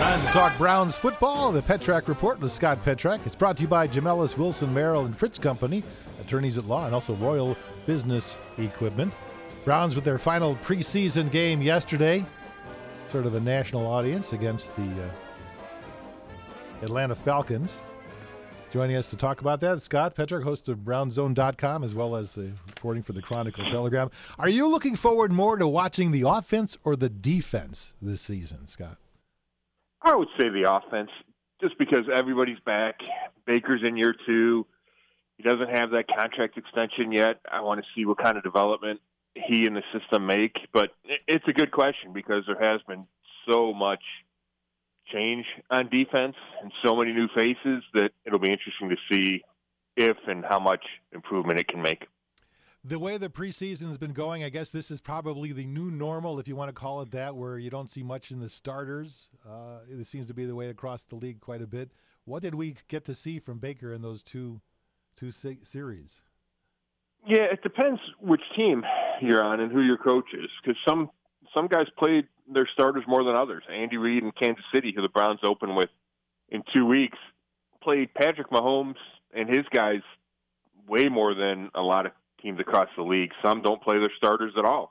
Time to talk Browns football. The Petrak Report with Scott Petrak. It's brought to you by Gemellus, Wilson, Merrill, and Fritz Company, attorneys at law, and also Royal Business Equipment. Browns with their final preseason game yesterday, sort of a national audience against the Atlanta Falcons. Joining us to talk about that, Scott Petrak, host of BrownZone.com, as well as reporting for the Chronicle Telegram. Are you looking forward more to watching the offense or the defense this season, Scott? I would say the offense, just because everybody's back. Baker's in year 2. He doesn't have that contract extension yet. I want to see what kind of development he and the system make. But it's a good question because there has been so much change on defense and so many new faces that it'll be interesting to see if and how much improvement it can make. The way the preseason has been going, I guess this is probably the new normal, if you want to call it that, where you don't see much in the starters. It seems to be the way across the league quite a bit. What did we get to see from Baker in those two series? Yeah, it depends which team you're on and who your coach is, because some guys played their starters more than others. Andy Reid in Kansas City, who the Browns open with in 2 weeks, played Patrick Mahomes and his guys way more than a lot of teams across the league. Some don't play their starters at all.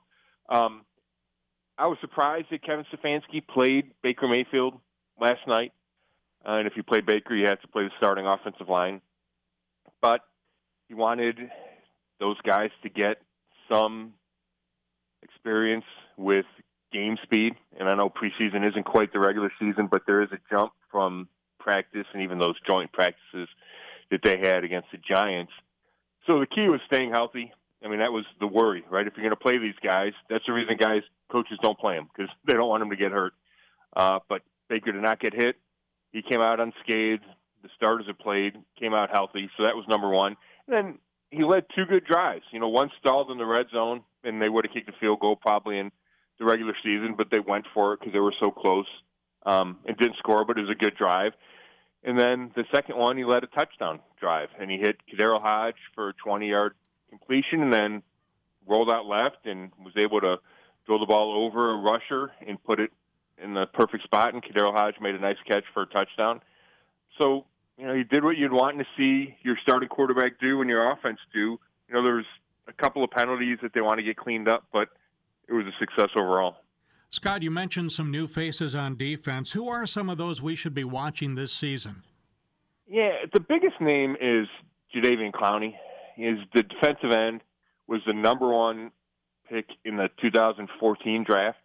I was surprised that Kevin Stefanski played Baker Mayfield last night. And if you play Baker, you have to play the starting offensive line. But he wanted those guys to get some experience with game speed. And I know preseason isn't quite the regular season, but there is a jump from practice and even those joint practices that they had against the Giants. So the key was staying healthy. I mean, that was the worry, right? If you're going to play these guys, that's the reason coaches don't play them, because they don't want them to get hurt. But Baker did not get hit. He came out unscathed. The starters that played came out healthy, so that was number one. And then he led 2 good drives. One stalled in the red zone, and they would have kicked a field goal probably in the regular season, but they went for it because they were so close and didn't score, but it was a good drive. And then the second one, he led a touchdown drive, and he hit Kadarius Hodge for a 20-yard completion and then rolled out left and was able to throw the ball over a rusher and put it in the perfect spot, and Kadarius Hodge made a nice catch for a touchdown. So, he did what you'd want to see your starting quarterback do and your offense do. There's a couple of penalties that they want to get cleaned up, but it was a success overall. Scott, you mentioned some new faces on defense. Who are some of those we should be watching this season? Yeah, the biggest name is Jadeveon Clowney. He's the defensive end, was the number 1 pick in the 2014 draft.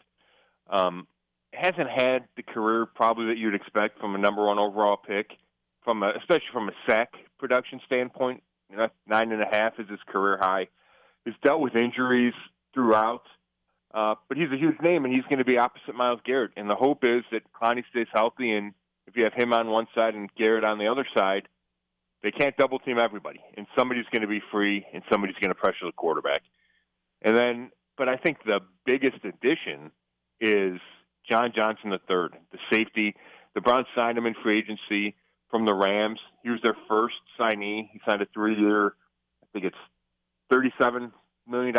Hasn't had the career probably that you'd expect from a number 1 overall pick, especially from a sack production standpoint. 9.5 is his career high. He's dealt with injuries throughout. But he's a huge name, and he's going to be opposite Myles Garrett. And the hope is that Clowney stays healthy, and if you have him on one side and Garrett on the other side, they can't double-team everybody. And somebody's going to be free, and somebody's going to pressure the quarterback. But I think the biggest addition is John Johnson III, the safety. The Browns signed him in free agency from the Rams. He was their first signee. He signed a 3-year, I think it's $37 million.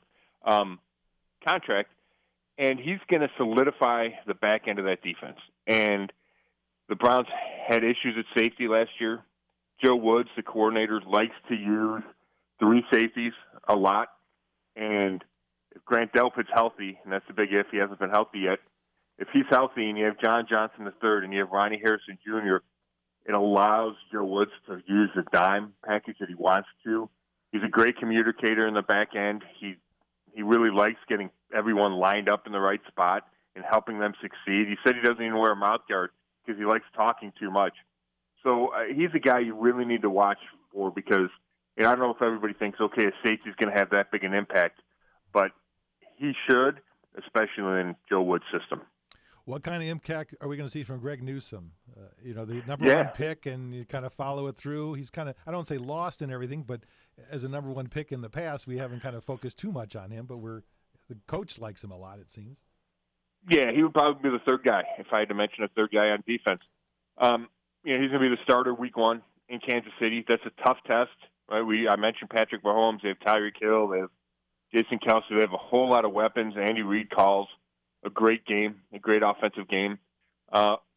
Contract, and he's going to solidify the back end of that defense. And the Browns had issues at safety last year. Joe Woods, the coordinator, likes to use 3 safeties a lot. And if Grant Delpit's healthy, and that's the big if, he hasn't been healthy yet. If he's healthy and you have John Johnson III and you have Ronnie Harrison Jr., it allows Joe Woods to use the dime package that he wants to. He's a great communicator in the back end. He really likes getting everyone lined up in the right spot and helping them succeed. He said he doesn't even wear a mouth guard because he likes talking too much. So he's a guy you really need to watch for because I don't know if everybody thinks, okay, a safety's going to have that big an impact, but he should, especially in Joe Woods' system. What kind of impact are we going to see from Greg Newsome? The number 1 pick, and you kind of follow it through. He's kind of, I don't say lost in everything, but as a number 1 pick in the past, we haven't kind of focused too much on him, but the coach likes him a lot, it seems. Yeah, he would probably be the third guy if I had to mention a third guy on defense. He's going to be the starter week 1 in Kansas City. That's a tough test, right? I mentioned Patrick Mahomes. They have Tyreek Hill. They have Jason Kelce. They have a whole lot of weapons. Andy Reid calls a great game, a great offensive game.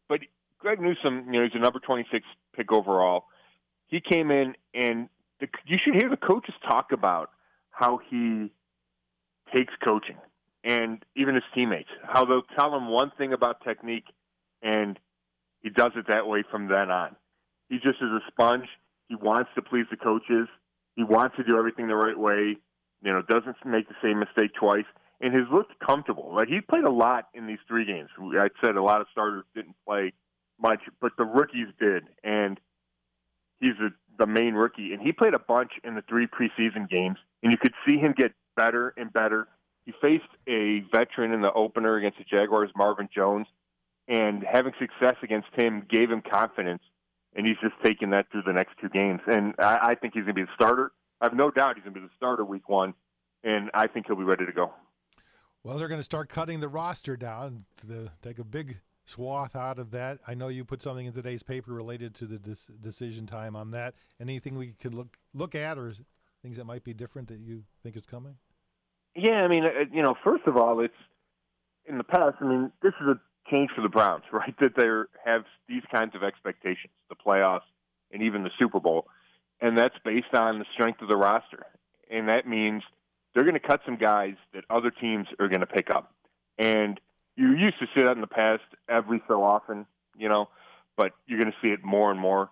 But Greg Newsome, he's a number 26 pick overall. He came in, and you should hear the coaches talk about how he takes coaching, and even his teammates, how they'll tell him one thing about technique, and he does it that way from then on. He just is a sponge. He wants to please the coaches. He wants to do everything the right way. Doesn't make the same mistake twice, and has looked comfortable. Like, he played a lot in these 3 games. I said a lot of starters didn't play much, but the rookies did, and he's the main rookie, and he played a bunch in the 3 preseason games, and you could see him get better and better. He faced a veteran in the opener against the Jaguars, Marvin Jones, and having success against him gave him confidence, and he's just taking that through the next 2 games. And I think he's going to be the starter. I have no doubt he's going to be the starter week 1, and I think he'll be ready to go. Well, they're going to start cutting the roster down to take a big swath out of that. I know you put something in today's paper related to the decision time on that. Anything we could look at, or things that might be different that you think is coming? Yeah, I mean, first of all, it's in the past. I mean, this is a change for the Browns, right? That they have these kinds of expectations, the playoffs and even the Super Bowl, and that's based on the strength of the roster. And that means they're going to cut some guys that other teams are going to pick up. And you used to see that in the past every so often, but you're going to see it more and more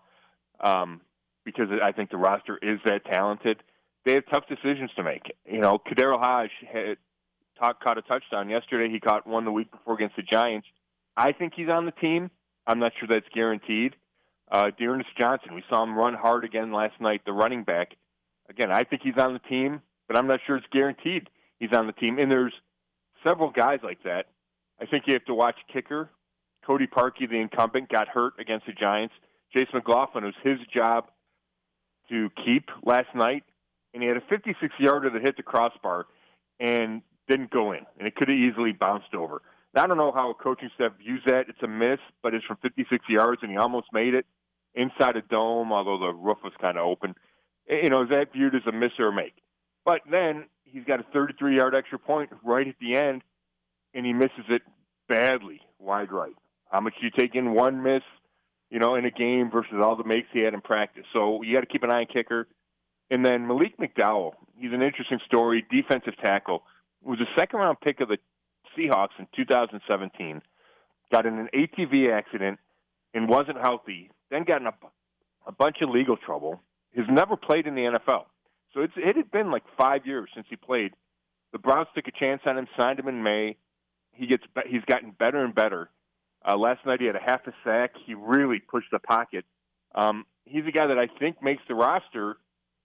because I think the roster is that talented. They have tough decisions to make. Kadarius Hodge caught a touchdown yesterday. He caught one the week before against the Giants. I think he's on the team. I'm not sure that's guaranteed. Dearness Johnson, we saw him run hard again last night, the running back. Again, I think he's on the team, but I'm not sure it's guaranteed he's on the team. And there's several guys like that. I think you have to watch kicker. Cody Parkey, the incumbent, got hurt against the Giants. Jason McLaughlin, it was his job to keep last night, and he had a 56-yarder that hit the crossbar and didn't go in, and it could have easily bounced over. Now, I don't know how a coaching staff views that. It's a miss, but it's from 56 yards, and he almost made it inside a dome, although the roof was kind of open. Is that viewed as a miss or a make? But then he's got a 33-yard extra point right at the end, and he misses it badly, wide right. How much do you take in one miss, in a game versus all the makes he had in practice? So you got to keep an eye on kicker. And then Malik McDowell, he's an interesting story, defensive tackle, was a second-round pick of the Seahawks in 2017, got in an ATV accident and wasn't healthy, then got in a bunch of legal trouble, has never played in the NFL. So it had been like 5 years since he played. The Browns took a chance on him, signed him in May. He's gotten better and better. Last night he had a half a sack. He really pushed the pocket. He's a guy that I think makes the roster.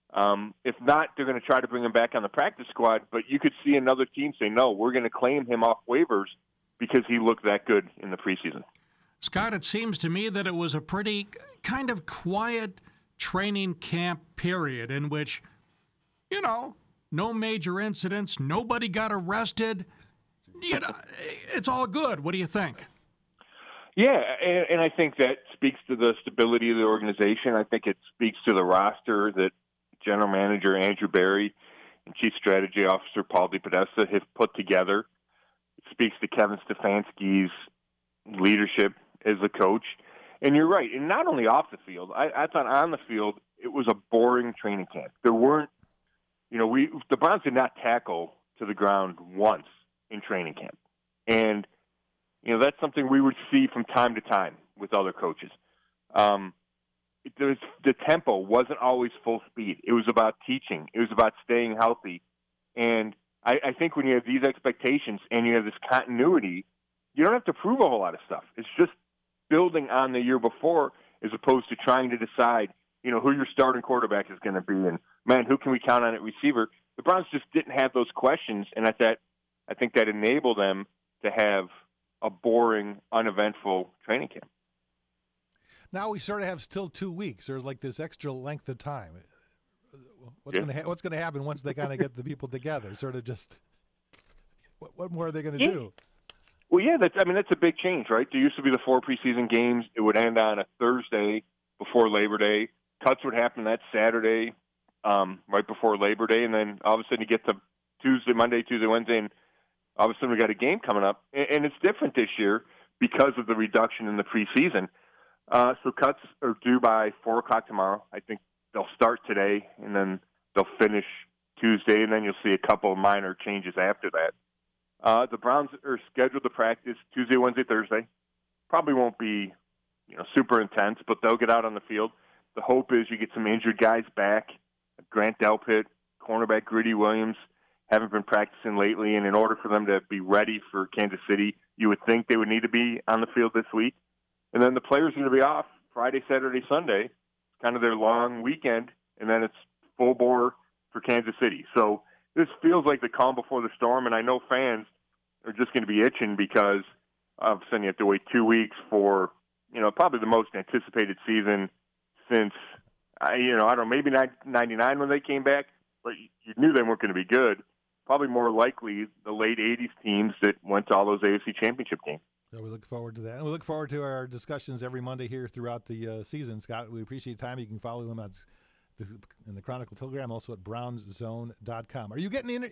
If not, they're going to try to bring him back on the practice squad. But you could see another team say, no, we're going to claim him off waivers because he looked that good in the preseason. Scott, it seems to me that it was a pretty kind of quiet training camp period in which, no major incidents, nobody got arrested. It's all good. What do you think? Yeah, and I think that speaks to the stability of the organization. I think it speaks to the roster that General Manager Andrew Berry and Chief Strategy Officer Paul DePodesta have put together. It speaks to Kevin Stefanski's leadership as a coach. And you're right, and not only off the field. I thought on the field it was a boring training camp. There weren't, the Browns did not tackle to the ground once in training camp. And that's something we would see from time to time with other coaches. The tempo wasn't always full speed. It was about teaching. It was about staying healthy. And I think when you have these expectations and you have this continuity, you don't have to prove a whole lot of stuff. It's just building on the year before as opposed to trying to decide, who your starting quarterback is going to be and, man, who can we count on at receiver? The Browns just didn't have those questions, and I think that enabled them to have a boring, uneventful training camp. Now we sort of have still 2 weeks. There's like this extra length of time. What's going to happen once they kind of get the people together? Sort of just what more are they going to do? Well, yeah, that's a big change, right? There used to be the 4 preseason games. It would end on a Thursday before Labor Day. Cuts would happen that Saturday, right before Labor Day, and then all of a sudden you get to Monday, Tuesday, Wednesday, and all of a sudden we got a game coming up. And it's different this year because of the reduction in the preseason. So cuts are due by 4 o'clock tomorrow. I think they'll start today, and then they'll finish Tuesday, and then you'll see a couple of minor changes after that. The Browns are scheduled to practice Tuesday, Wednesday, Thursday. Probably won't be, super intense, but they'll get out on the field. The hope is you get some injured guys back. Grant Delpit, cornerback Gritty Williams haven't been practicing lately, and in order for them to be ready for Kansas City, you would think they would need to be on the field this week. And then the players are going to be off Friday, Saturday, Sunday, kind of their long weekend, and then it's full bore for Kansas City. So this feels like the calm before the storm, and I know fans are just going to be itching because all of a sudden you have to wait 2 weeks for, probably the most anticipated season since, I don't know, maybe 99 when they came back, but you knew they weren't going to be good. Probably more likely the late 80s teams that went to all those AFC championship games. So we look forward to that. And we look forward to our discussions every Monday here throughout the season. Scott, we appreciate your time. You can follow him in the Chronicle Telegram, also at brownzone.com. Are you getting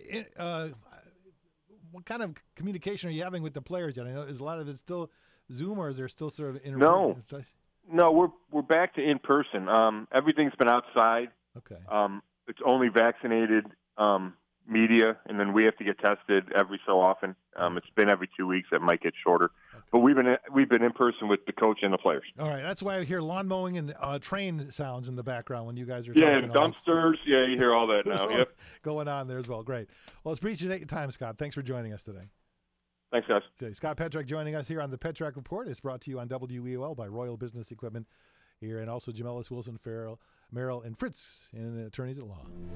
what kind of communication are you having with the players yet? I know is a lot of it still Zoom, or is there still sort of No, we're back to in person. Everything's been outside. Okay. It's only vaccinated media, and then we have to get tested every so often. It's been every 2 weeks. That might get shorter, but we've been in person with the coach and the players. All right, that's why I hear lawn mowing and train sounds in the background when you guys are talking. Yeah, dumpsters. Yeah, you hear all that now. Yep, going on there as well. Great. Well, it's appreciate your time, Scott. Thanks for joining us today. Thanks, guys. Scott Petrak joining us here on the Petrak Report. It's brought to you on WEOL by Royal Business Equipment here, and also Jamelis, Wilson, Merrill, and Fritz, and attorneys at law.